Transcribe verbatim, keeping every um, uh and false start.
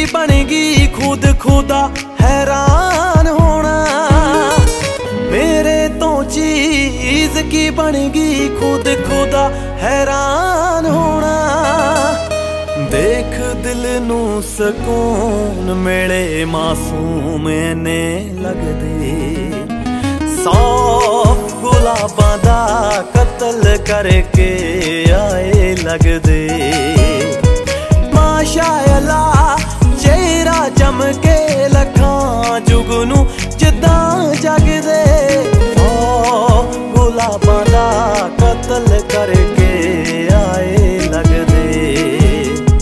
बन गई खुद खुदा हैरान होना। मेरे तो चीज की बन गई खुद खुदा हैरान होना। देख दिल नू सकून मिले मासूम ने लगदे। सौ गुलाबां दा कत्ल करके आए लगदे। माशाअल्लाह चेहरा चमके